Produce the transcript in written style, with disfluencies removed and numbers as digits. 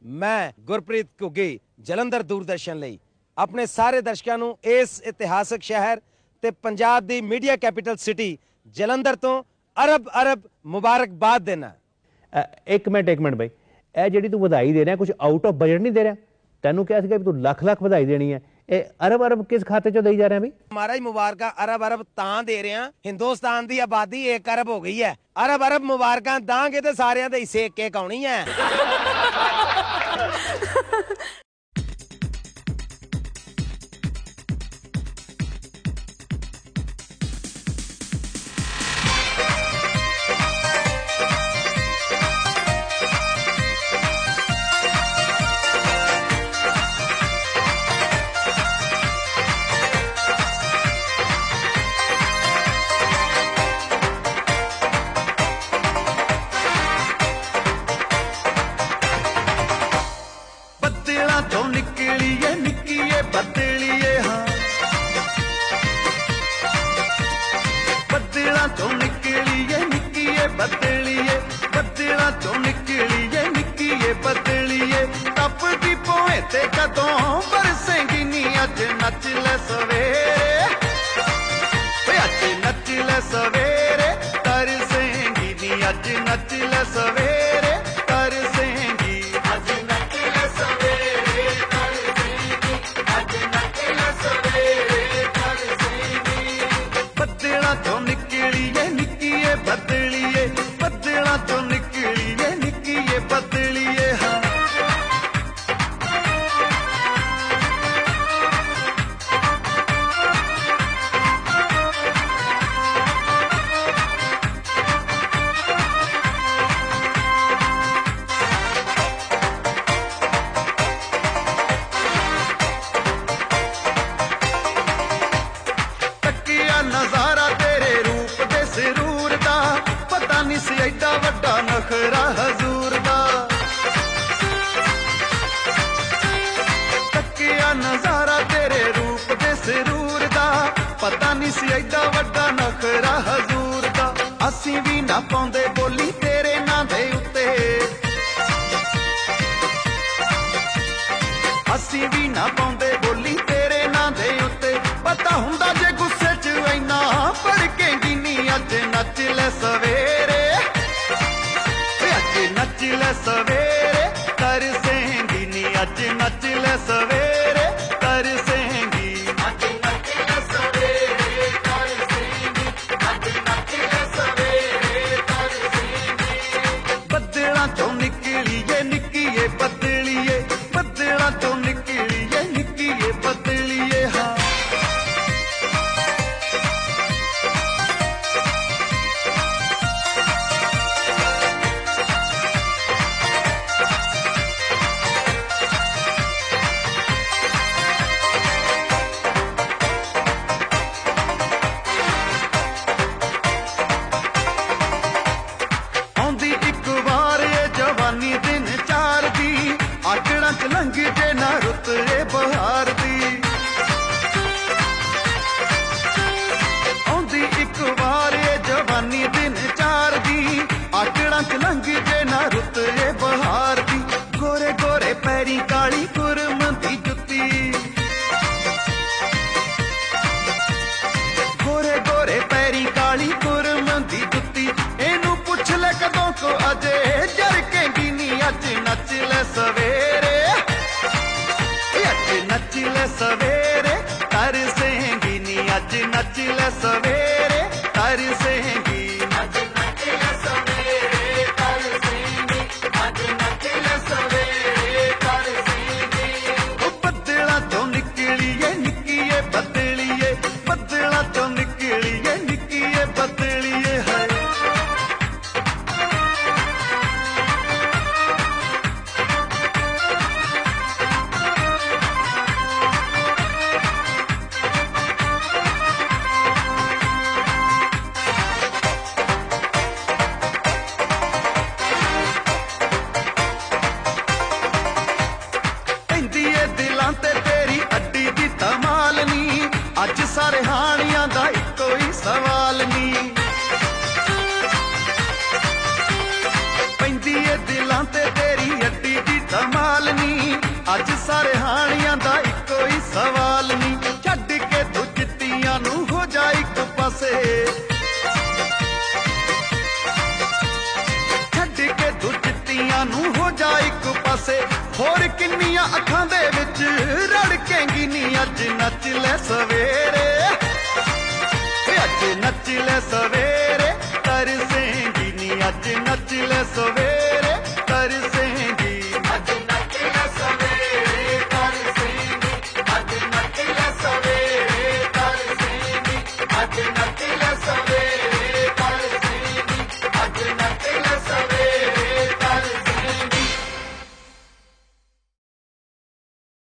ਮੈਂ ਗੁਰਪ੍ਰੀਤ ਘੁੱਗੀ ਜਲੰਧਰ ਦੂਰਦਰਸ਼ਨ ਲਈ ਆਪਣੇ ਸਾਰੇ ਦਰਸ਼ਕਾਂ ਨੂੰ ਇਸ ਇਤਿਹਾਸਕ ਸ਼ਹਿਰ ਤੇ ਪੰਜਾਬ ਦੀ ਮੀਡੀਆ ਕੈਪੀਟਲ ਸਿਟੀ ਜਲੰਧਰ ਤੋਂ ਅਰਬ ਮੁਬਾਰਕਬਾਦ ਦੇਣਾ। ਇੱਕ ਮਿੰਟ ਬਈ, ਇਹ ਜਿਹੜੀ ਤੂੰ ਵਧਾਈ ਦੇ ਰਿਹਾ ਕੁਝ ਆਊਟ ਆਫ ਬਜਟ ਨਹੀਂ ਦੇ ਰਿਹਾ? ਤੈਨੂੰ ਕਿਹਾ ਸੀਗਾ ਵੀ ਤੂੰ ਲੱਖ ਵਧਾਈ ਦੇਣੀ ਹੈ, ਇਹ ਅਰਬ ਕਿਸ ਖਾਤੇ ਚੋਂ ਦੇਈ ਜਾ ਰਿਹਾ ਬਈ? ਮਹਾਰਾਜ ਮੁਬਾਰਕਾਂ ਅਰਬ ਤਾਂ ਦੇ ਰਿਹਾ, ਹਿੰਦੁਸਤਾਨ ਦੀ ਆਬਾਦੀ 1 ਅਰਬ ਹੋ ਗਈ ਹੈ, ਅਰਬ ਮੁਬਾਰਕਾਂ ਦਾਂਗੇ ਤੇ ਸਾਰਿਆਂ ਦੇ ਹਿੱਸੇ ਇੱਕ ਆਉਣੀ ਹੈ। ਅੱਜ ਸਾਰੇ ਹਾਣੀਆਂ ਦਾ ਇੱਕੋ ਹੀ ਸਵਾਲ ਨੀ, ਛੱਡ ਕੇ ਤੂੰ ਚਿੱਟੀਆਂ ਨੂੰ ਹੋ ਜਾ ਇੱਕ ਪਾਸੇ, ਛੱਡ ਕੇ ਤੂੰ ਚਿੱਟੀਆਂ ਨੂੰ ਹੋ ਜਾ ਇੱਕ ਪਾਸੇ। ਹੋਰ ਕਿੰਨੀਆਂ ਅੱਖਾਂ ਦੇ ਵਿੱਚ ਰੜਕੇਂਗੀ ਨੀ, ਅੱਜ ਨੱਚ ਲੈ ਸਵੇਰੇ, ਅੱਜ ਨੱਚ ਲੈ ਸਵੇਰੇ, ਤਰਸੇਂਗੀ ਨੀ, ਅੱਜ ਨੱਚ ਲੈ ਸਵੇਰੇ।